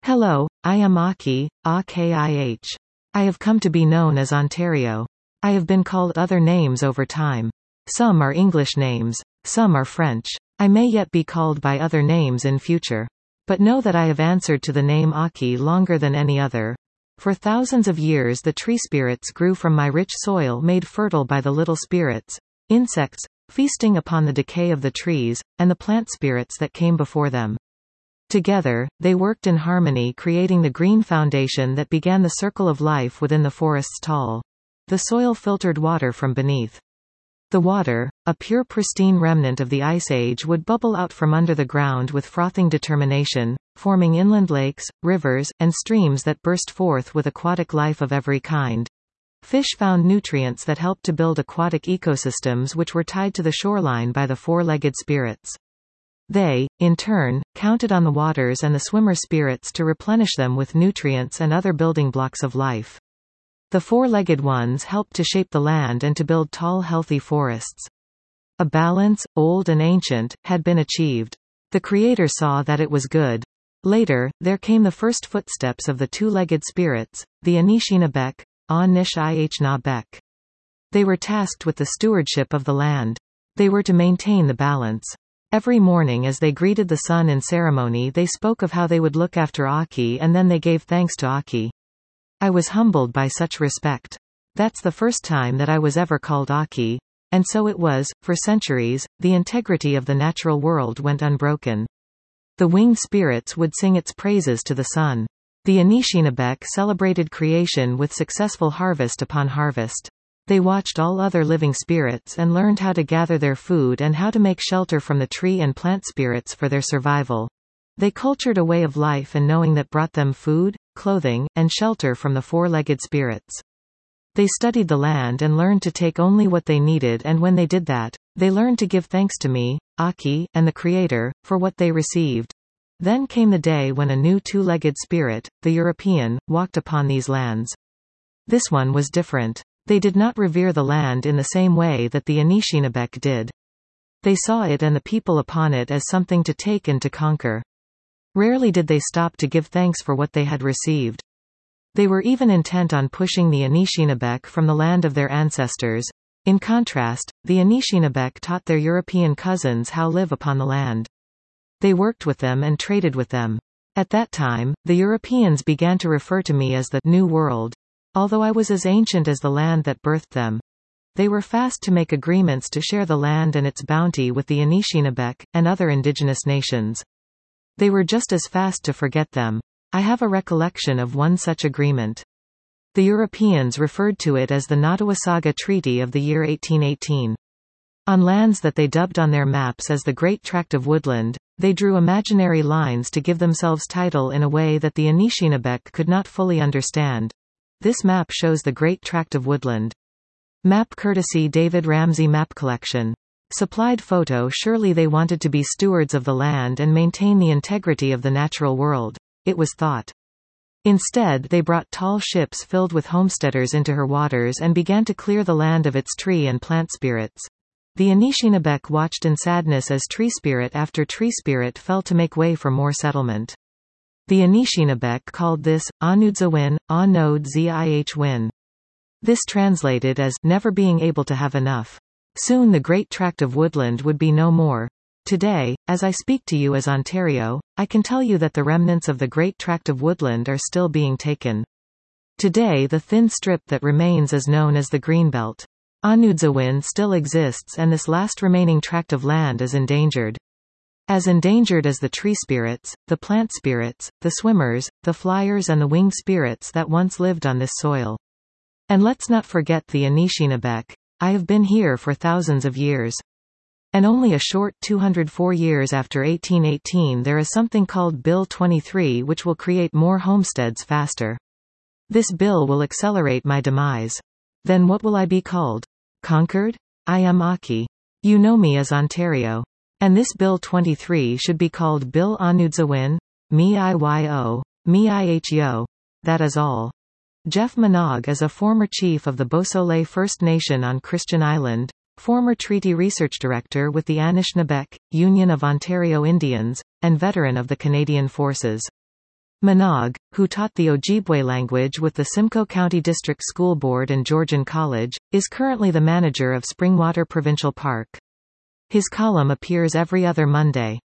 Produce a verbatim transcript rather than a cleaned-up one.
Hello, I am Aki, A K I H. I have come to be known as Ontario. I have been called other names over time. Some are English names, some are French. I may yet be called by other names in future. But know that I have answered to the name Aki longer than any other. For thousands of years the tree spirits grew from my rich soil made fertile by the little spirits, insects, feasting upon the decay of the trees, and the plant spirits that came before them. Together, they worked in harmony, creating the green foundation that began the circle of life within the forest's tall. The soil filtered water from beneath. The water, a pure pristine remnant of the Ice Age, would bubble out from under the ground with frothing determination, forming inland lakes, rivers, and streams that burst forth with aquatic life of every kind. Fish found nutrients that helped to build aquatic ecosystems which were tied to the shoreline by the four-legged spirits. They, in turn, counted on the waters and the swimmer spirits to replenish them with nutrients and other building blocks of life. The four-legged ones helped to shape the land and to build tall, healthy forests. A balance, old and ancient, had been achieved. The Creator saw that it was good. Later, there came the first footsteps of the two-legged spirits, the Anishinabek, A-Nish-I-H-Na-Bek. They were tasked with the stewardship of the land. They were to maintain the balance. Every morning as they greeted the sun in ceremony they spoke of how they would look after Aki, and then they gave thanks to Aki. I was humbled by such respect. That's the first time that I was ever called Aki. And so it was, for centuries, the integrity of the natural world went unbroken. The winged spirits would sing its praises to the sun. The Anishinabek celebrated creation with successful harvest upon harvest. They watched all other living spirits and learned how to gather their food and how to make shelter from the tree and plant spirits for their survival. They cultured a way of life and knowing that brought them food, clothing, and shelter from the four-legged spirits. They studied the land and learned to take only what they needed, and when they did that, they learned to give thanks to me, Aki, and the Creator, for what they received. Then came the day when a new two-legged spirit, the European, walked upon these lands. This one was different. They did not revere the land in the same way that the Anishinabek did. They saw it and the people upon it as something to take and to conquer. Rarely did they stop to give thanks for what they had received. They were even intent on pushing the Anishinabek from the land of their ancestors. In contrast, the Anishinabek taught their European cousins how to live upon the land. They worked with them and traded with them. At that time, the Europeans began to refer to me as the New World. Although I was as ancient as the land that birthed them. They were fast to make agreements to share the land and its bounty with the Anishinabek, and other indigenous nations. They were just as fast to forget them. I have a recollection of one such agreement. The Europeans referred to it as the Nottawasaga Treaty of the year eighteen eighteen. On lands that they dubbed on their maps as the Great Tract of Woodland, they drew imaginary lines to give themselves title in a way that the Anishinabek could not fully understand. This map shows the Great Tract of Woodland. Map courtesy David Ramsey Map Collection. Supplied photo. Surely they wanted to be stewards of the land and maintain the integrity of the natural world, it was thought. Instead they brought tall ships filled with homesteaders into her waters and began to clear the land of its tree and plant spirits. The Anishinabek watched in sadness as tree spirit after tree spirit fell to make way for more settlement. The Anishinabek called this, Anudzawin, A-Nod-Zih-Win. This translated as, never being able to have enough. Soon the Great Tract of Woodland would be no more. Today, as I speak to you as Ontario, I can tell you that the remnants of the Great Tract of Woodland are still being taken. Today the thin strip that remains is known as the Greenbelt. Anudzawin still exists and this last remaining tract of land is endangered. As endangered as the tree spirits, the plant spirits, the swimmers, the flyers and the winged spirits that once lived on this soil. And let's not forget the Anishinabek. I have been here for thousands of years. And only a short two hundred four years after eighteen eighteen there is something called Bill twenty-three which will create more homesteads faster. This bill will accelerate my demise. Then what will I be called? Conquered? I am Aki. You know me as Ontario. And this Bill twenty-three should be called Bill Anudzawin, me iyo, me iho. That is all. Jeff Manogue is a former chief of the Beausoleil First Nation on Christian Island, former treaty research director with the Anishinaabeg, Union of Ontario Indians, and veteran of the Canadian Forces. Manaug, who taught the Ojibwe language with the Simcoe County District School Board and Georgian College, is currently the manager of Springwater Provincial Park. His column appears every other Monday.